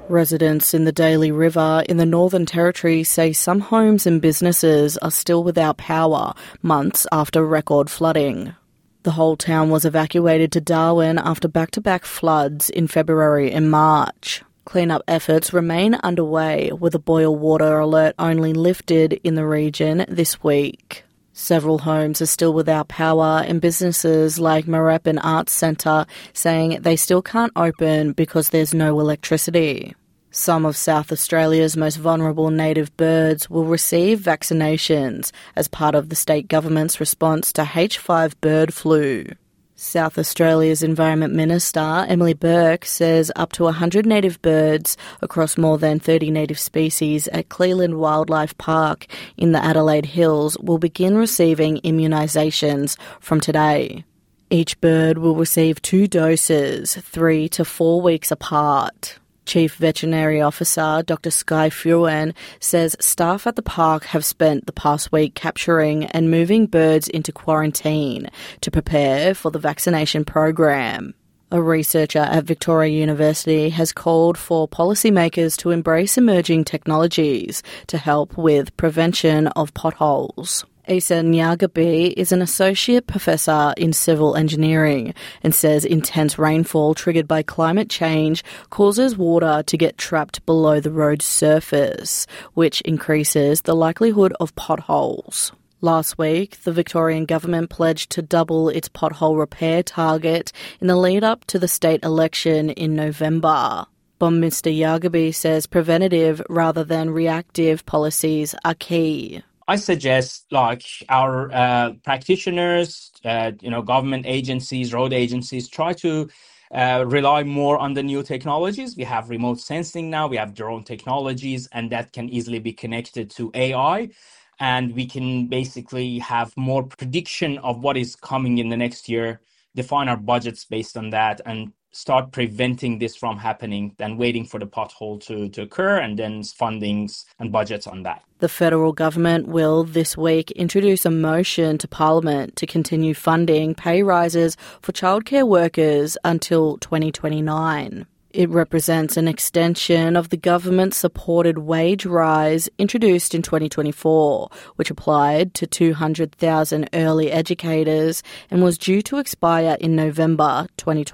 Residents in the Daly River in the Northern Territory say some homes and businesses are still without power months after record flooding. The whole town was evacuated to Darwin after back-to-back floods in February and March. Cleanup efforts remain underway, with a boil water alert only lifted in the region this week. Several homes are still without power, and businesses like Marepan Arts Centre saying they still can't open because there's no electricity. Some of South Australia's most vulnerable native birds will receive vaccinations as part of the state government's response to H5 bird flu. South Australia's Environment Minister, Emily Burke, says up to 100 native birds across more than 30 native species at Cleland Wildlife Park in the Adelaide Hills will begin receiving immunisations from today. Each bird will receive 2 doses, 3 to 4 weeks apart. Chief Veterinary Officer Dr Skye Frewen says staff at the park have spent the past week capturing and moving birds into quarantine to prepare for the vaccination program. A researcher at Victoria University has called for policymakers to embrace emerging technologies to help with prevention of potholes. Isa Nyagabi is an associate professor in civil engineering and says intense rainfall triggered by climate change causes water to get trapped below the road's surface, which increases the likelihood of potholes. Last week, the Victorian government pledged to double its pothole repair target in the lead-up to the state election in November. But Mr Yagabi says preventative rather than reactive policies are key. I suggest our practitioners, government agencies, road agencies, try to rely more on the new technologies. We have remote sensing now, we have drone technologies, and that can easily be connected to AI. And we can basically have more prediction of what is coming in the next year, define our budgets based on that, and start preventing this from happening than waiting for the pothole to occur and then fundings and budgets on that. The federal government will this week introduce a motion to Parliament to continue funding pay rises for childcare workers until 2029. It represents an extension of the government-supported wage rise introduced in 2024, which applied to 200,000 early educators and was due to expire in November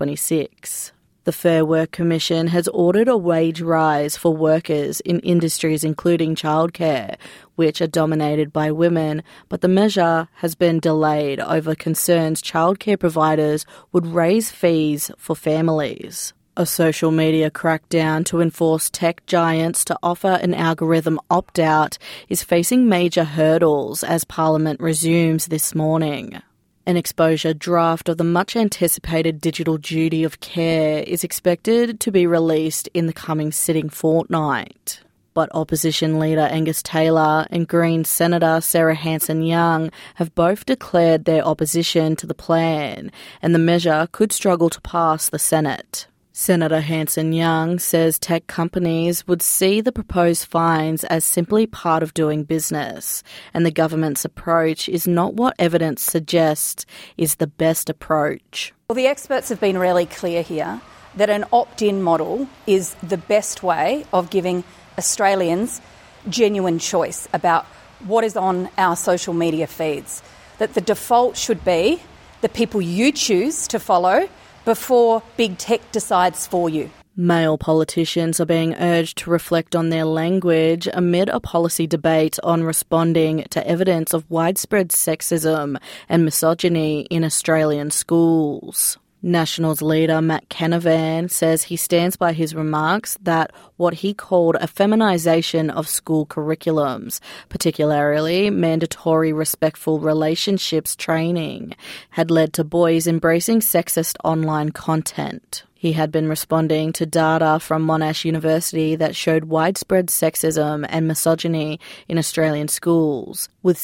2026. The Fair Work Commission has ordered a wage rise for workers in industries including childcare, which are dominated by women, but the measure has been delayed over concerns childcare providers would raise fees for families. A social media crackdown to enforce tech giants to offer an algorithm opt-out is facing major hurdles as Parliament resumes this morning. An exposure draft of the much-anticipated digital duty of care is expected to be released in the coming sitting fortnight. But opposition leader Angus Taylor and Greens Senator Sarah Hanson-Young have both declared their opposition to the plan, and the measure could struggle to pass the Senate. Senator Hanson-Young says tech companies would see the proposed fines as simply part of doing business, and the government's approach is not what evidence suggests is the best approach. Well, the experts have been really clear here that an opt-in model is the best way of giving Australians genuine choice about what is on our social media feeds, that the default should be the people you choose to follow before big tech decides for you. Male politicians are being urged to reflect on their language amid a policy debate on responding to evidence of widespread sexism and misogyny in Australian schools. Nationals leader Matt Canavan says he stands by his remarks that what he called a feminisation of school curriculums, particularly mandatory respectful relationships training, had led to boys embracing sexist online content. He had been responding to data from Monash University that showed widespread sexism and misogyny in Australian schools, with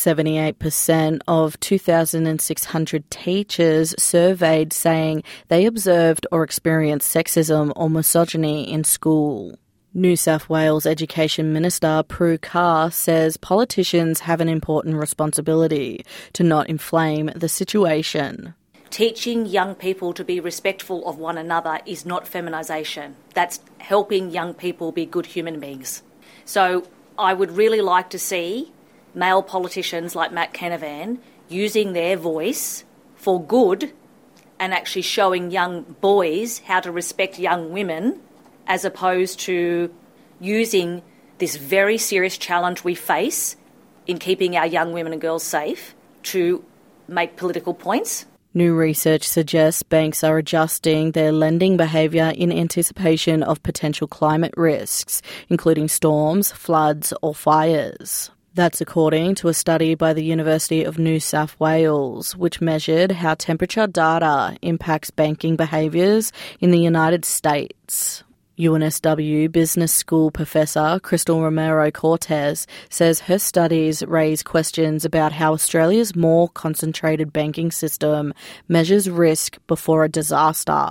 78% of 2,600 teachers surveyed saying they observed or experienced sexism or misogyny in school. New South Wales Education Minister Prue Carr says politicians have an important responsibility to not inflame the situation. teaching young people to be respectful of one another is not feminisation. That's helping young people be good human beings. So I would really like to see male politicians like Matt Canavan using their voice for good and actually showing young boys how to respect young women, as opposed to using this very serious challenge we face in keeping our young women and girls safe to make political points. New research suggests banks are adjusting their lending behaviour in anticipation of potential climate risks, including storms, floods or fires. That's according to a study by the University of New South Wales, which measured how temperature data impacts banking behaviours in the United States. UNSW Business School professor Crystal Romero-Cortez says her studies raise questions about how Australia's more concentrated banking system measures risk before a disaster.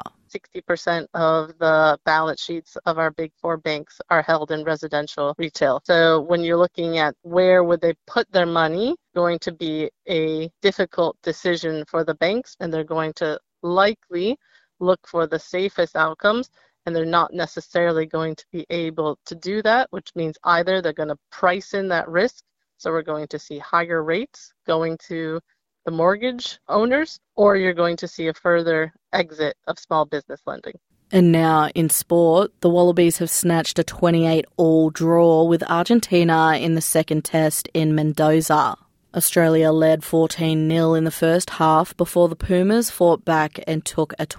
60% of the balance sheets of our big four banks are held in residential retail. So when you're looking at where would they put their money, going to be a difficult decision for the banks, and they're going to likely look for the safest outcomes. And they're not necessarily going to be able to do that, which means either they're going to price in that risk, so we're going to see higher rates going to the mortgage owners, or you're going to see a further exit of small business lending. And now in sport, the Wallabies have snatched a 28-all draw with Argentina in the second test in Mendoza. Australia led 14-0 in the first half before the Pumas fought back and took a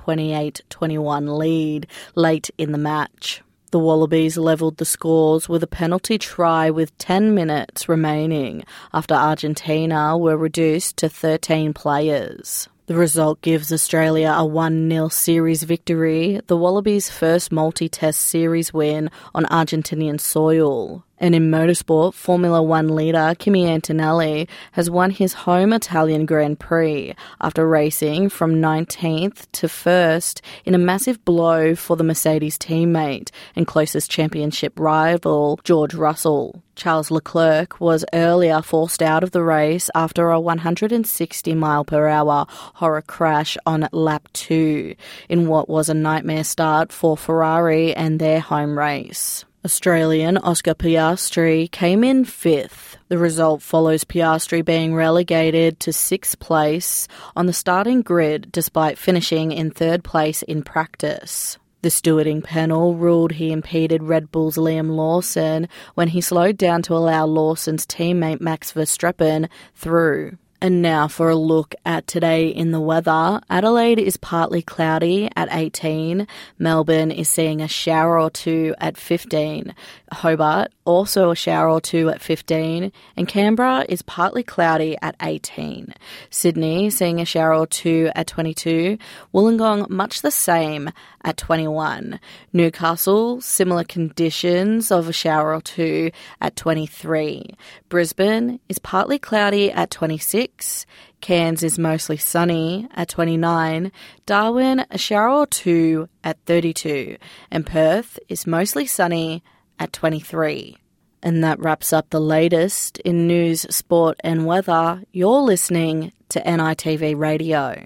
28-21 lead late in the match. The Wallabies levelled the scores with a penalty try with 10 minutes remaining after Argentina were reduced to 13 players. The result gives Australia a 1-0 series victory, the Wallabies' first multi-test series win on Argentinian soil. And in motorsport, Formula One leader Kimi Antonelli has won his home Italian Grand Prix after racing from 19th to 1st in a massive blow for the Mercedes teammate and closest championship rival, George Russell. Charles Leclerc was earlier forced out of the race after a 160-mile-per-hour horror crash on lap 2 in what was a nightmare start for Ferrari and their home race. Australian Oscar Piastri came in 5th. The result follows Piastri being relegated to 6th place on the starting grid despite finishing in 3rd place in practice. The stewarding panel ruled he impeded Red Bull's Liam Lawson when he slowed down to allow Lawson's teammate Max Verstappen through. And now for a look at today in the weather. Adelaide is partly cloudy at 18. Melbourne is seeing a shower or two at 15. Hobart, also a shower or two at 15. And Canberra is partly cloudy at 18. Sydney seeing a shower or two at 22. Wollongong much the same at 21. Newcastle, similar conditions of a shower or two at 23. Brisbane is partly cloudy at 26. Cairns is mostly sunny at 29. Darwin, a shower or two at 32. And Perth is mostly sunny at 23. And that wraps up the latest in news, sport and weather. You're listening to NITV Radio.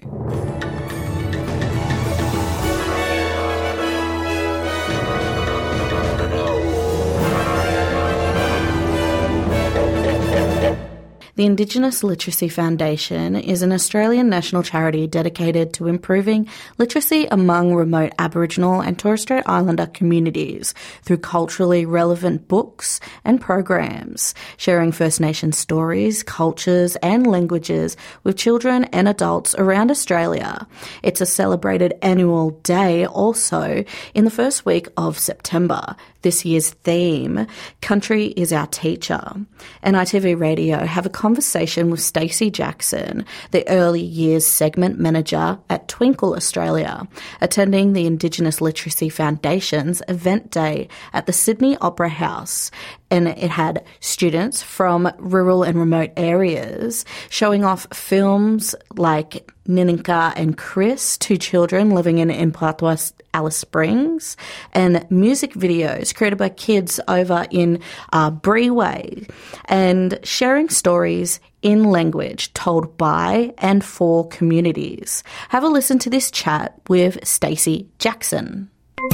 The Indigenous Literacy Foundation is an Australian national charity dedicated to improving literacy among remote Aboriginal and Torres Strait Islander communities through culturally relevant books and programs, sharing First Nations stories, cultures and languages with children and adults around Australia. It's a celebrated annual day also in the first week of September. This year's theme, Country is Our Teacher. NITV Radio have a conversation with Stacey Jackson, the Early Years Segment Manager at Twinkle Australia, attending the Indigenous Literacy Foundation's event day at the Sydney Opera House. and it had students from rural and remote areas showing off films like Nininka and Chris, two children living in Impatwa, Alice Springs, and music videos created by kids over in Breeway, and sharing stories in language told by and for communities. Have a listen to this chat with Stacey Jackson.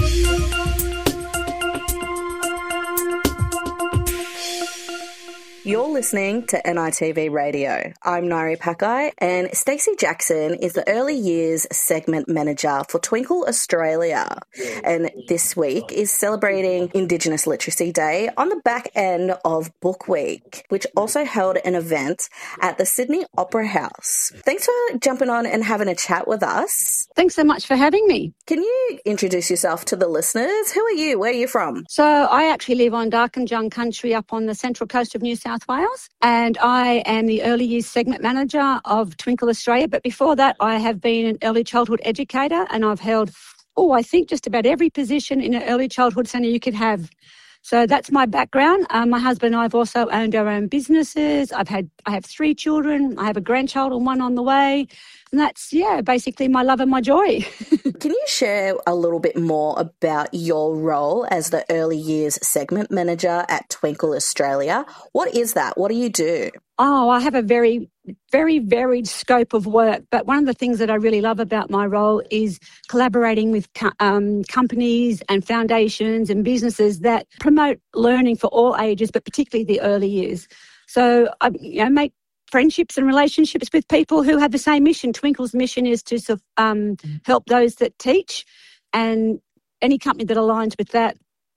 You're listening to NITV Radio. I'm Nari Pakai, and Stacey Jackson is the Early Years Segment Manager for Twinkle Australia. And this week is celebrating Indigenous Literacy Day on the back end of Book Week, which also held an event at the Sydney Opera House. Thanks for jumping on and having a chat with us. Thanks so much for having me. Can you introduce yourself to the listeners? Who are you? Where are you from? So I actually live on Darkinjung country up on the central coast of New South Wales, and I am the Early Years Segment Manager of Twinkle Australia. But before that, I have been an early childhood educator, and I've held, I think just about every position in an early childhood centre you could have. So that's my background. My husband and I have also owned our own businesses. I have 3 children. I have a grandchild and one on the way. And that's, basically my love and my joy. Can you share a little bit more about your role as the Early Years Segment Manager at Twinkle Australia? What is that? What do you do? Oh, I have a very, very varied scope of work. But one of the things that I really love about my role is collaborating with companies and foundations and businesses that promote learning for all ages, but particularly the early years. So I make friendships and relationships with people who have the same mission. Twinkle's mission is to help those that teach, and any company that aligns with that,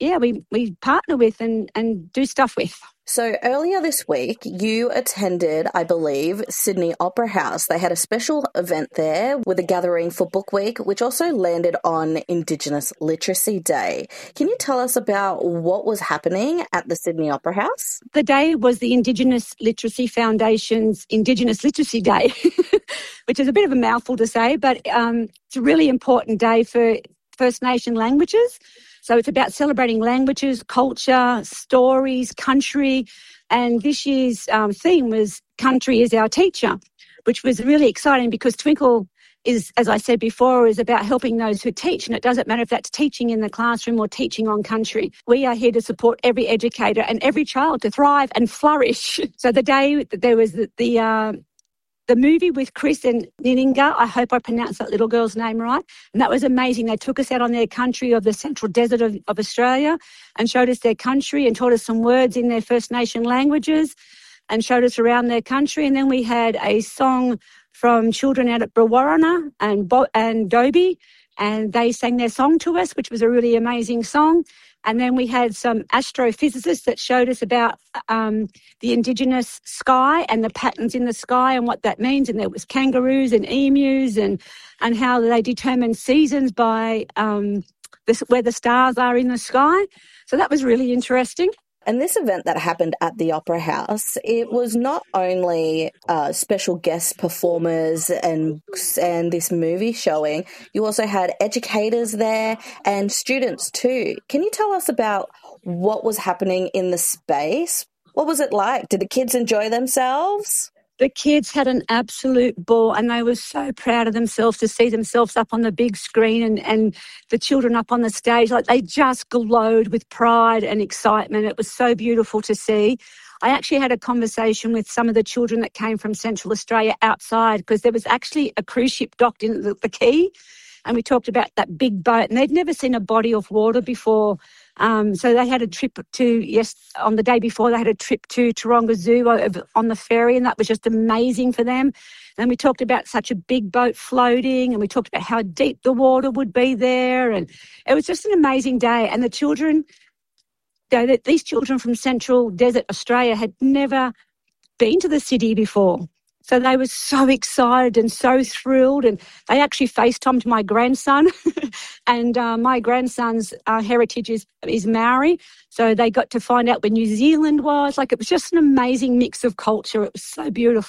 we partner with and do stuff with. So earlier this week, you attended, I believe, Sydney Opera House. They had a special event there with a gathering for Book Week, which also landed on Indigenous Literacy Day. Can you tell us about what was happening at the Sydney Opera House? The day was the Indigenous Literacy Foundation's Indigenous Literacy Day, which is a bit of a mouthful to say, but it's a really important day for First Nation languages. So it's about celebrating languages, culture, stories, country. And this year's theme was Country is Our Teacher, which was really exciting because Twinkle is, as I said before, is about helping those who teach. And it doesn't matter if that's teaching in the classroom or teaching on country. We are here to support every educator and every child to thrive and flourish. So the day there was the movie with Chris and Nininka, I hope I pronounced that little girl's name right, and that was amazing. They took us out on their country of the central desert of Australia and showed us their country and taught us some words in their First Nation languages and showed us around their country. And then we had a song from children out at Brewarrina and Dobie, and they sang their song to us, which was a really amazing song. And then we had some astrophysicists that showed us about the Indigenous sky and the patterns in the sky and what that means. And there was kangaroos and emus and how they determine seasons by where the stars are in the sky. So that was really interesting. And this event that happened at the Opera House, it was not only special guest performers and this movie showing, you also had educators there and students too. Can you tell us about what was happening in the space? What was it like? Did the kids enjoy themselves? The kids had an absolute ball and they were so proud of themselves to see themselves up on the big screen and the children up on the stage. Like, they just glowed with pride and excitement. It was so beautiful to see. I actually had a conversation with some of the children that came from Central Australia outside because there was actually a cruise ship docked in the quay, and we talked about that big boat, and they'd never seen a body of water before. So they had a trip on the day before they had a trip to Taronga Zoo on the ferry, and that was just amazing for them. And we talked about such a big boat floating, and we talked about how deep the water would be there, and it was just an amazing day. And the children, these children from Central Desert Australia had never been to the city before. So they were so excited and so thrilled, and they actually FaceTimed my grandson, and my grandson's heritage is Maori, so they got to find out where New Zealand was. Like, it was just an amazing mix of culture. It was so beautiful.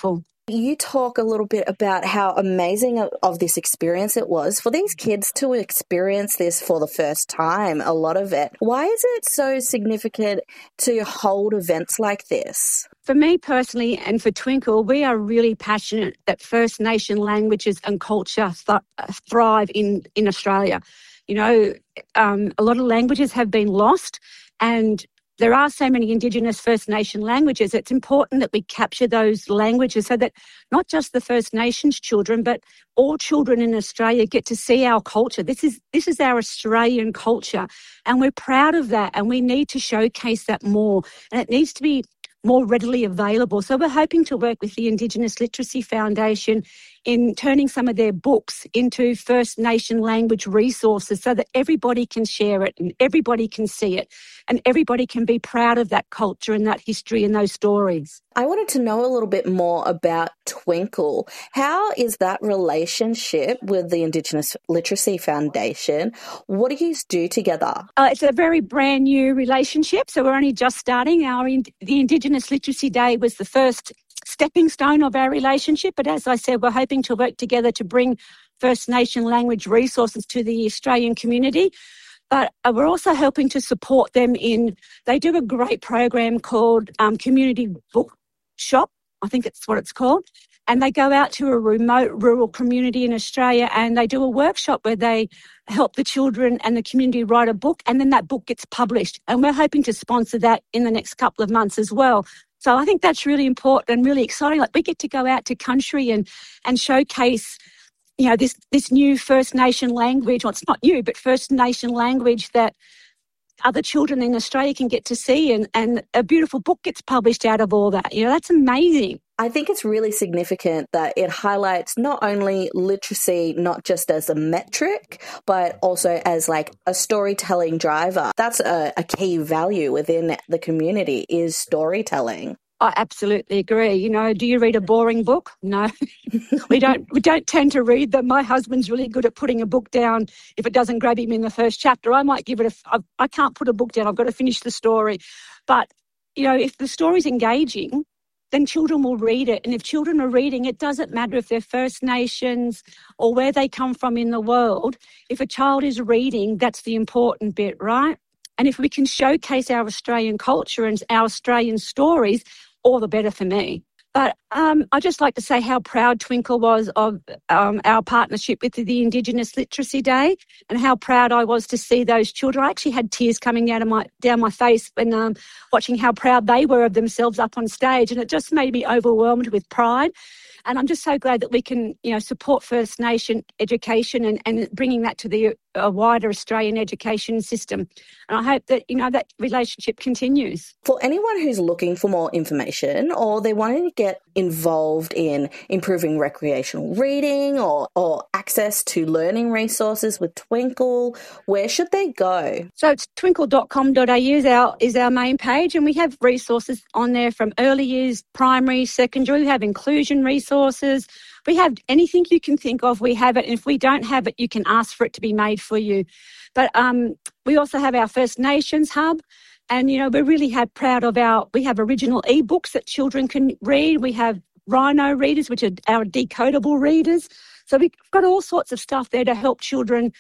You talk a little bit about how amazing of this experience it was for these kids to experience this for the first time, a lot of it. Why is it so significant to hold events like this? For me personally and for Twinkle, we are really passionate that First Nation languages and culture thrive in Australia. You know, a lot of languages have been lost, and there are so many Indigenous First Nation languages. It's important that we capture those languages so that not just the First Nations children, but all children in Australia get to see our culture. This is our Australian culture, and we're proud of that, and we need to showcase that more, and it needs to be more readily available. So we're hoping to work with the Indigenous Literacy Foundation in turning some of their books into First Nation language resources so that everybody can share it and everybody can see it and everybody can be proud of that culture and that history and those stories. I wanted to know a little bit more about Twinkle. How is that relationship with the Indigenous Literacy Foundation? What do you do together? It's a very brand new relationship, so we're only just starting. The Indigenous Literacy Day was the first stepping stone of our relationship, but as I said, we're hoping to work together to bring First Nation language resources to the Australian community. But we're also helping to support them they do a great program called Community Book Shop, I think it's what it's called, and they go out to a remote rural community in Australia and they do a workshop where they help the children and the community write a book, and then that book gets published, and we're hoping to sponsor that in the next couple of months as well. So I think that's really important and really exciting. Like, we get to go out to country and showcase, you know, this new First Nation language. Well, it's not new, but First Nation language that other children in Australia can get to see, and a beautiful book gets published out of all that. You know, that's amazing. I think it's really significant that it highlights not only literacy, not just as a metric, but also as like a storytelling driver. That's a key value within the community, is storytelling. I absolutely agree. You know, do you read a boring book? No, we don't tend to read them. My husband's really good at putting a book down if it doesn't grab him in the first chapter. I might give it I can't put a book down. I've got to finish the story. But, you know, if the story's engaging, then children will read it. And if children are reading, it doesn't matter if they're First Nations or where they come from in the world. If a child is reading, that's the important bit, right? And if we can showcase our Australian culture and our Australian stories, all the better for me. But I'd just like to say how proud Twinkle was of our partnership with the Indigenous Literacy Day, and how proud I was to see those children. I actually had tears coming down my face when watching how proud they were of themselves up on stage, and it just made me overwhelmed with pride. And I'm just so glad that we can, you know, support First Nation education and bringing that to the wider Australian education system. And I hope that, you know, that relationship continues. For anyone who's looking for more information, or they wanting to get involved in improving recreational reading or access to learning resources with Twinkle, where should they go? So it's twinkle.com.au is our main page, and we have resources on there from early years, primary, secondary. We have inclusion resources. We have anything you can think of, we have it. And if we don't have it, you can ask for it to be made for you. But we also have our First Nations hub. And, you know, we're really proud of we have original ebooks that children can read. We have Rhino readers, which are our decodable readers. So we've got all sorts of stuff there to help children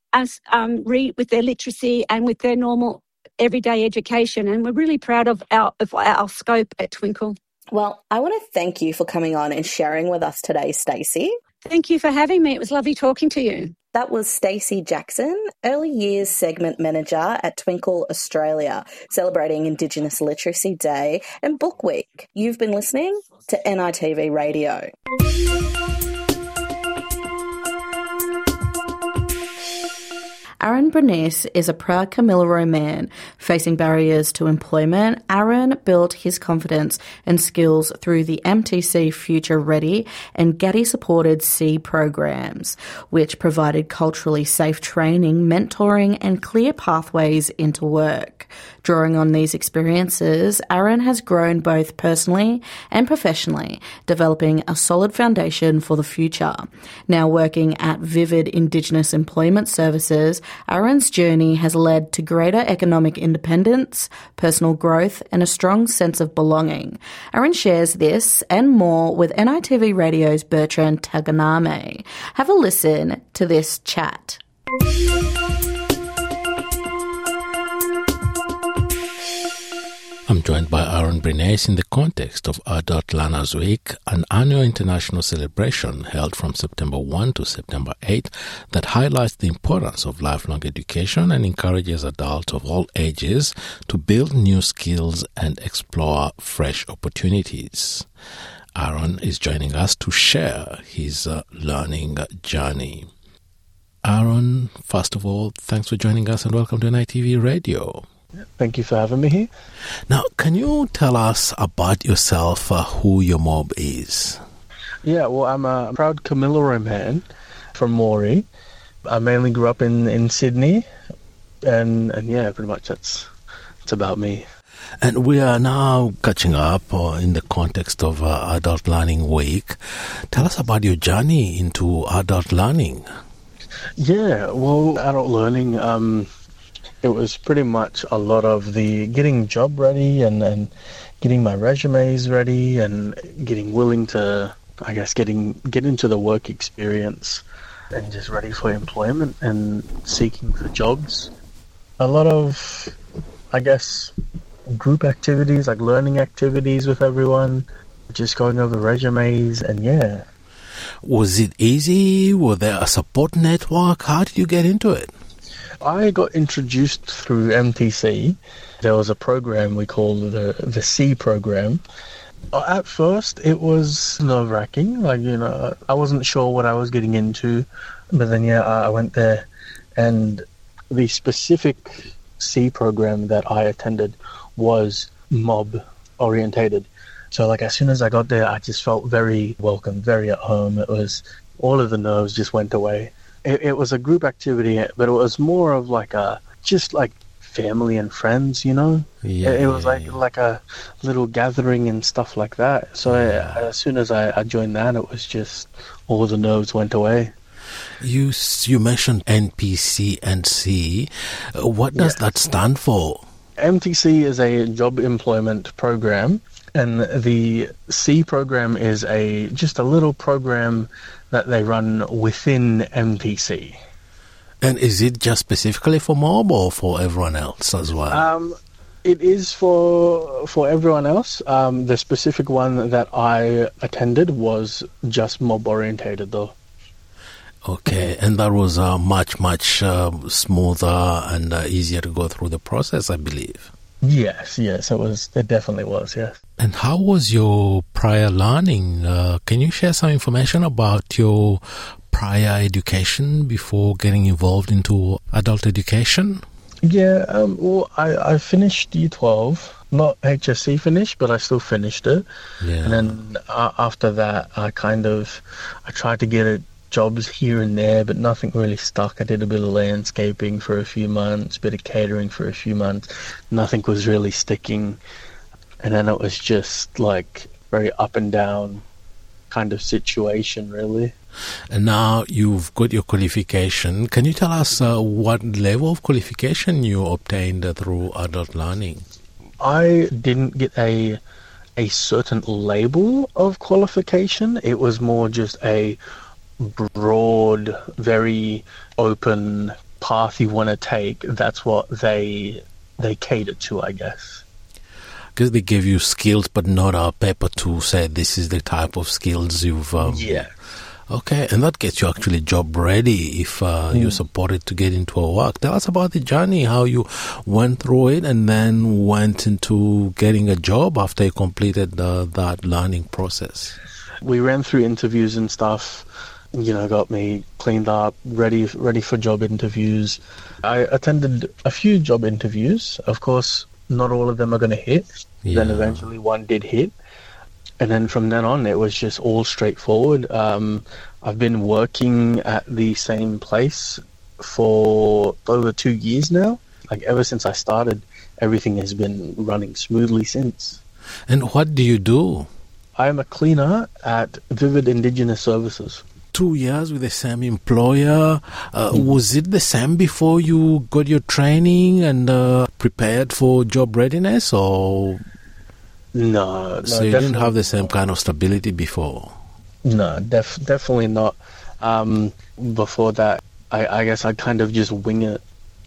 read with their literacy and with their normal everyday education. And we're really proud of our scope at Twinkle. Well, I want to thank you for coming on and sharing with us today, Stacey. Thank you for having me. It was lovely talking to you. That was Stacey Jackson, Early Years Segment Manager at Twinkle Australia, celebrating Indigenous Literacy Day and Book Week. You've been listening to NITV Radio. Aaron Bernice is a proud Kamilaroi man. Facing barriers to employment, Aaron built his confidence and skills through the MTC Future Ready and Gatti-supported C programs, which provided culturally safe training, mentoring and clear pathways into work. Drawing on these experiences, Aaron has grown both personally and professionally, developing a solid foundation for the future. Now working at Vivid Indigenous Employment Services, Aaron's journey has led to greater economic independence, personal growth, and a strong sense of belonging. Aaron shares this and more with NITV Radio's Bertrand Taganame. Have a listen to this chat. I'm joined by Aaron Bernays in the context of Adult Learners Week, an annual international celebration held from September 1 to September 8 that highlights the importance of lifelong education and encourages adults of all ages to build new skills and explore fresh opportunities. Aaron is joining us to share his learning journey. Aaron, first of all, thanks for joining us and welcome to NITV Radio. Thank you for having me here. Now, can you tell us about yourself, who your mob is? Yeah, well, I'm a proud Kamilaroi man from Moree. I mainly grew up in Sydney, and yeah, pretty much that's about me. And we are now catching up in the context of Adult Learning Week. Tell us about your journey into adult learning. Yeah, well, adult learning, it was pretty much a lot of the getting job ready and getting my resumes ready and getting willing to, I guess, get into the work experience and just ready for employment and seeking for jobs. A lot of, I guess, group activities, like learning activities with everyone, just going over resumes, and yeah. Was it easy? Was there a support network? How did you get into it? I got introduced through MTC. There was a program we called the C program. At first, it was nerve-wracking. Like, you know, I wasn't sure what I was getting into. But then, yeah, I went there. And the specific C program that I attended was mob-orientated. So, like, as soon as I got there, I just felt very welcome, very at home. It was, all of the nerves just went away. It was a group activity, but it was more of like family and friends, you know? Yeah, it was like a little gathering and stuff like that. So as soon as I joined that, it was just all the nerves went away. You mentioned NPC and C. What does that stand for? MTC is a job employment program, and the C program is just a little program that they run within MTC. And is it just specifically for mob or for everyone else as well? It is for everyone else. The specific one that I attended was just mob orientated though. Okay, and that was much smoother and easier to go through the process, I believe. Yes, it definitely was, yes. And how was your prior learning? Can you share some information about your prior education before getting involved into adult education? Yeah, well, I finished Year 12, not HSC finished, but I still finished it. Yeah. And then after that, I tried to get jobs here and there, but nothing really stuck. I did a bit of landscaping for a few months, a bit of catering for a few months. Nothing was really sticking. And then it was just like very up and down kind of situation, really. And now you've got your qualification. Can you tell us what level of qualification you obtained through adult learning? I didn't get a certain label of qualification. It was more just a broad, very open path you want to take. That's what they catered to, I guess. Because they give you skills, but not a paper to say this is the type of skills you've... Yeah. Okay, and that gets you actually job ready if you're supported to get into a work. Tell us about the journey, how you went through it and then went into getting a job after you completed that learning process. We ran through interviews and stuff, you know, got me cleaned up, ready for job interviews. I attended a few job interviews. Of course, not all of them are going to hit. Yeah. Then eventually one did hit. And then from then on, it was just all straightforward. I've been working at the same place for over 2 years now. Like ever since I started, everything has been running smoothly since. And what do you do? I am a cleaner at Vivid Indigenous Services. 2 years with the same employer. Was it the same before you got your training and prepared for job readiness, or? No, So you didn't have the same kind of stability before? No, definitely not. Before that, I guess I kind of just wing it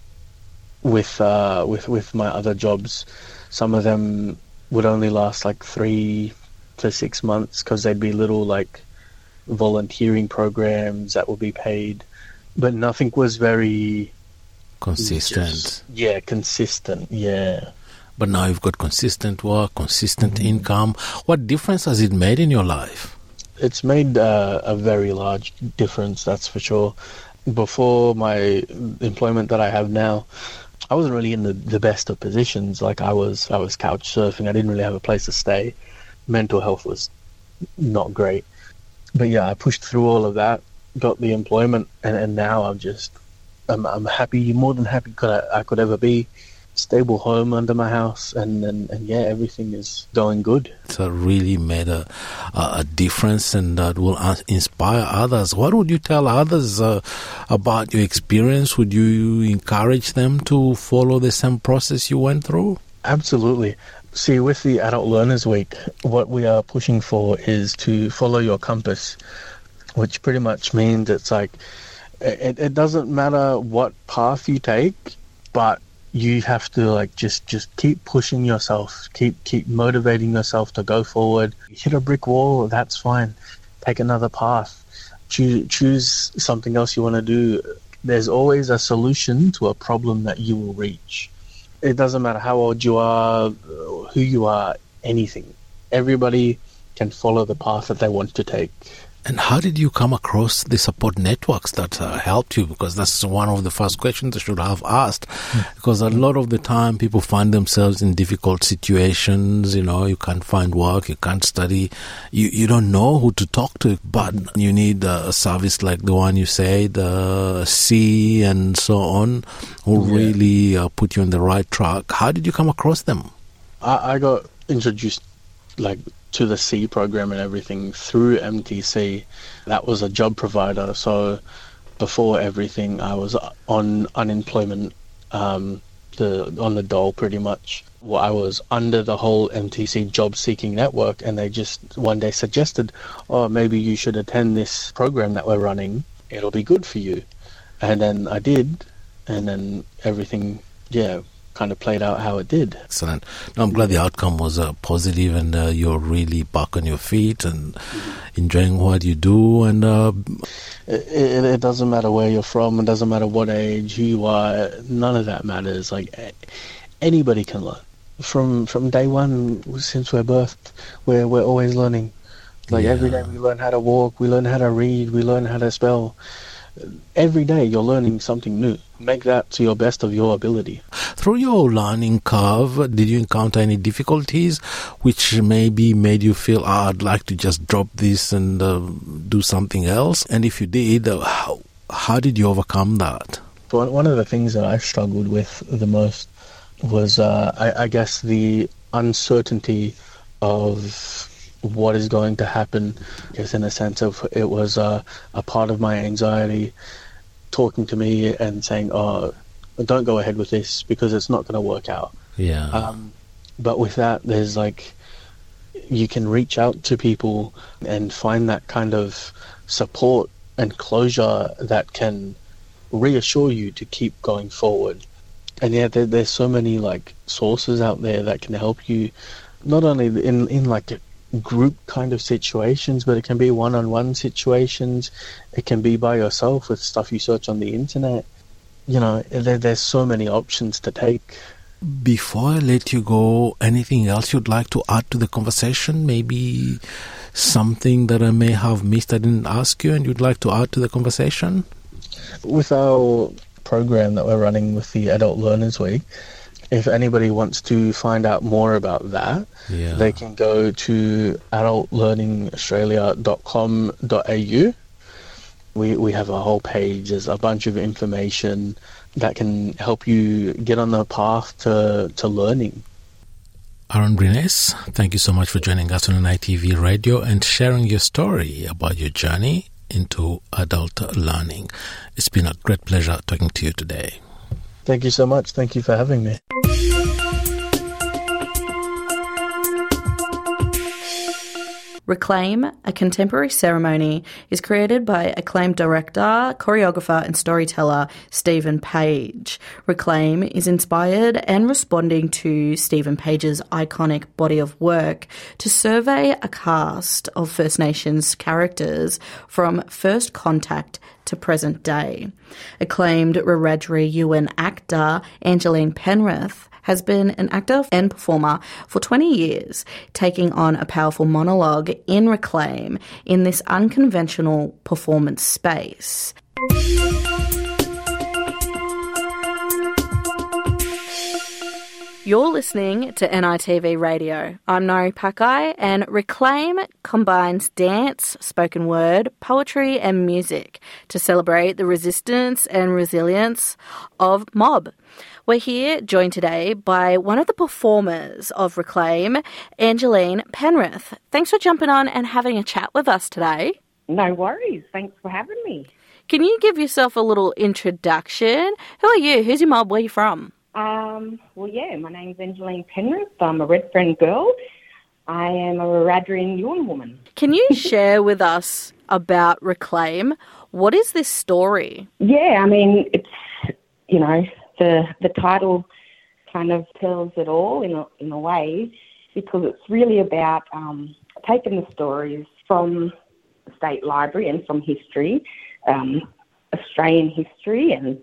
with my other jobs. Some of them would only last like 3 to 6 months because they'd be little like volunteering programs that would be paid, but nothing was very consistent. Consistent. Yeah. But now you've got consistent work, consistent income. What difference has it made in your life? It's made a very large difference, that's for sure. Before my employment that I have now, I wasn't really in the best of positions. Like I was couch surfing. I didn't really have a place to stay. Mental health was not great. But yeah, I pushed through all of that, got the employment, and now I'm happy, more than happy I could ever be. Stable home under my house, and yeah, everything is going good. It's really made a difference, and that will inspire others. What would you tell others about your experience? Would you encourage them to follow the same process you went through? Absolutely. See, with the Adult Learners Week, what we are pushing for is to follow your compass, which pretty much means it's like it doesn't matter what path you take, but you have to like just keep pushing yourself, keep motivating yourself to go forward. Hit a brick wall, that's fine. Take another path. Choose something else you want to do. There's always a solution to a problem that you will reach. It doesn't matter how old you are, who you are, anything. Everybody can follow the path that they want to take. And how did you come across the support networks that helped you? Because that's one of the first questions I should have asked. Because a lot of the time people find themselves in difficult situations. You know, you can't find work, you can't study, you don't know who to talk to. But you need a service like the one you say, the C and so on, who really put you on the right track. How did you come across them? I got introduced to the C program and everything through MTC. That was a job provider. So before everything, I was on unemployment, on the dole pretty much. Well, I was under the whole MTC job seeking network, and they just one day suggested, oh, maybe you should attend this program that we're running. It'll be good for you. And then I did, and then everything, kind of played out how it did. Excellent. No, I'm glad the outcome was positive, and you're really back on your feet and enjoying what you do. And it doesn't matter where you're from. It doesn't matter what age, who you are. None of that matters. Like anybody can learn from day one. Since we're birthed, we're always learning. Every day we learn how to walk, we learn how to read, we learn how to spell. Every day you're learning something new. Make that to your best of your ability. Through your learning curve, did you encounter any difficulties which maybe made you feel, I'd like to just drop this and do something else? And if you did, how did you overcome that? One of the things that I struggled with the most was, I guess, the uncertainty of what is going to happen. Because in a sense of it was a part of my anxiety talking to me and saying, oh, don't go ahead with this because it's not going to work out. But with that, there's you can reach out to people and find that kind of support and closure that can reassure you to keep going forward. And there's so many sources out there that can help you, not only in group kind of situations, but it can be one-on-one situations. It can be by yourself with stuff you search on the internet. There's so many options to take. Before I let you go, anything else you'd like to add to the conversation? Maybe something that I may have missed I didn't ask you and you'd like to add to the conversation? With our program that we're running with the Adult Learners Week, if anybody wants to find out more about that, they can go to adultlearningaustralia.com.au. We have a whole page. There's a bunch of information that can help you get on the path to learning. Aaron Brines, thank you so much for joining us on NITV Radio and sharing your story about your journey into adult learning. It's been a great pleasure talking to you today. Thank you so much. Thank you for having me. Reclaim, a contemporary ceremony, is created by acclaimed director, choreographer and storyteller Stephen Page. Reclaim is inspired and responding to Stephen Page's iconic body of work to survey a cast of First Nations characters from first contact to present day. Acclaimed Wiradjuri Yuin actor Angeline Penrith has been an actor and performer for 20 years, taking on a powerful monologue in Reclaim in this unconventional performance space. You're listening to NITV Radio. I'm Nari Pakai, and Reclaim combines dance, spoken word, poetry and music to celebrate the resistance and resilience of mob. We're here joined today by one of the performers of Reclaim, Angeline Penrith. Thanks for jumping on and having a chat with us today. No worries. Thanks for having me. Can you give yourself a little introduction? Who are you? Who's your mob? Where are you from? My name's Angeline Penrith. I'm a Redfern girl. I am a Wiradjuri Yuin woman. Can you share with us about Reclaim? What is this story? Yeah, I mean, it's, the title kind of tells it all in a way, because it's really about taking the stories from the State Library and from history, Australian history and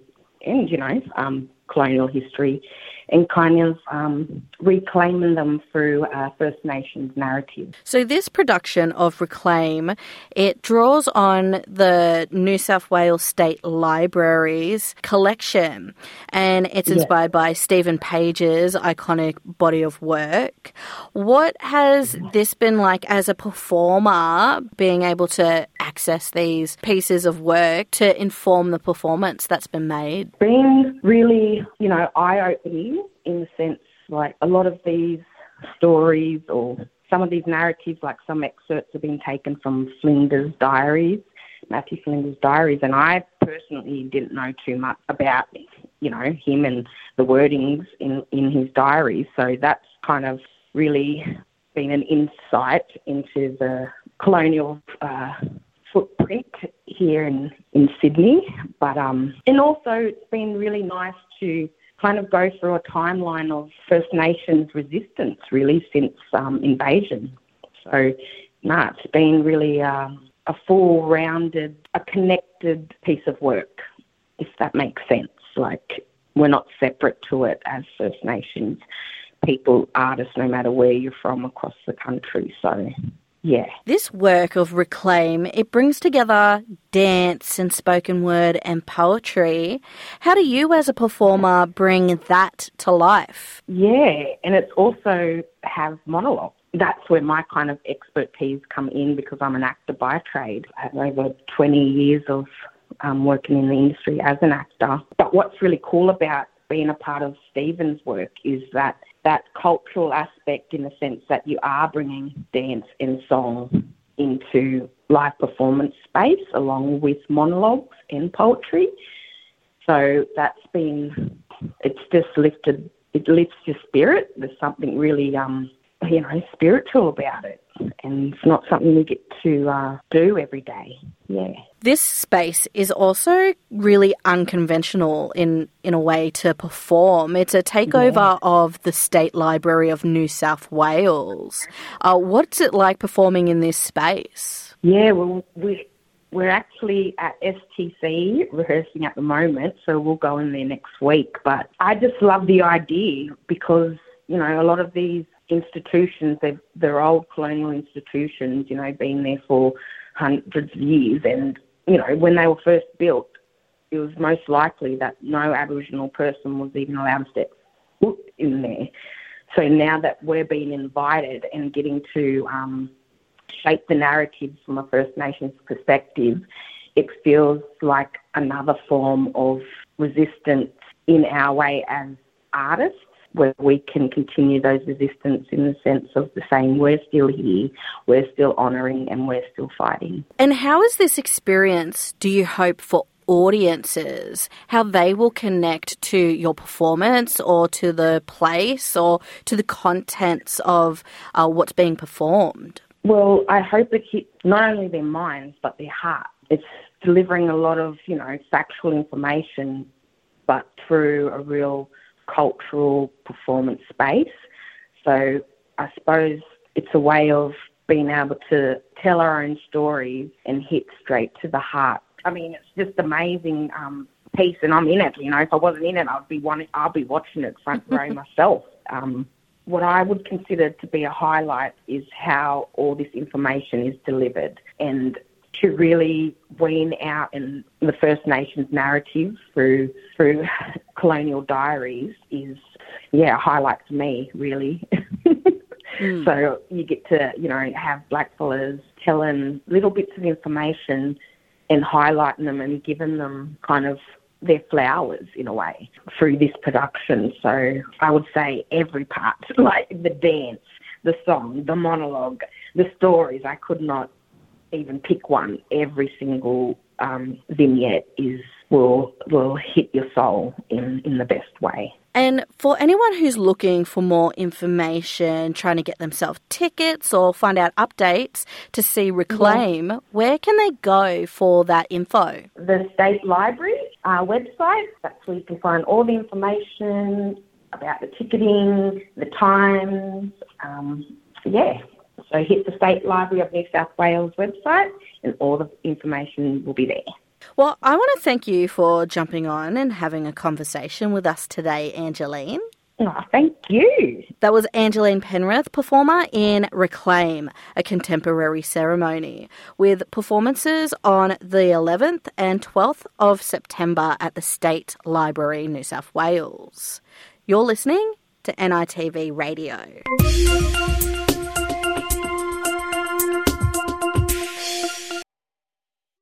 colonial history, and kind of reclaiming them through First Nations narrative. So this production of Reclaim, it draws on the New South Wales State Library's collection, and it's inspired by Stephen Page's iconic body of work. What has this been like as a performer, being able to access these pieces of work to inform the performance that's been made? Been really, eye-opening, in the sense, like, a lot of these stories or some of these narratives, like some excerpts have been taken from Flinders' diaries, Matthew Flinders' diaries, and I personally didn't know too much about, him and the wordings in his diaries. So that's kind of really been an insight into the colonial footprint here in Sydney. But and also it's been really nice to kind of go through a timeline of First Nations resistance, really, since invasion. So, it's been really a full-rounded, a connected piece of work, if that makes sense. Like, we're not separate to it as First Nations people, artists, no matter where you're from across the country. So, yeah. This work of Reclaim, it brings together dance and spoken word and poetry. How do you as a performer bring that to life? Yeah, and it's also have monologue. That's where my kind of expertise come in, because I'm an actor by trade. I have over 20 years of working in the industry as an actor. But what's really cool about being a part of Stephen's work is that cultural aspect, in the sense that you are bringing dance and song into live performance space along with monologues and poetry. So it's just lifted, it lifts your spirit. There's something really, spiritual about it. And it's not something we get to do every day. Yeah. This space is also really unconventional in a way to perform. It's a takeover of the State Library of New South Wales. What's it like performing in this space? Yeah, well, we're actually at STC rehearsing at the moment, so we'll go in there next week. But I just love the idea, because, a lot of these institutions, they're old colonial institutions, been there for hundreds of years, and when they were first built, it was most likely that no Aboriginal person was even allowed to step foot in there. So now that we're being invited and getting to shape the narratives from a First Nations perspective, it feels like another form of resistance in our way as artists, where we can continue those resistance in the sense of the saying we're still here, we're still honouring and we're still fighting. And how is this experience, do you hope, for audiences, how they will connect to your performance or to the place or to the contents of what's being performed? Well, I hope it hits not only their minds but their hearts. It's delivering a lot of, factual information, but through a real cultural performance space. So I suppose it's a way of being able to tell our own stories and hit straight to the heart. I mean, it's just amazing piece, and I'm in it. If I wasn't in it, I'll be watching it front row myself. What I would consider to be a highlight is how all this information is delivered, and to really wean out in the First Nations narrative through colonial diaries is, a highlight for me, really. So you get to, have blackfellas telling little bits of information and highlighting them and giving them kind of their flowers in a way through this production. So I would say every part, like the dance, the song, the monologue, the stories, I could not even pick one. Every single vignette will hit your soul in the best way. And for anyone who's looking for more information, trying to get themselves tickets or find out updates to see Reclaim, where can they go for that info? The State Library website. That's where you can find all the information about the ticketing, the times. So hit the State Library of New South Wales website and all the information will be there. Well, I want to thank you for jumping on and having a conversation with us today, Angeline. Oh, thank you. That was Angeline Penrith, performer in Reclaim, a contemporary ceremony, with performances on the 11th and 12th of September at the State Library, New South Wales. You're listening to NITV Radio.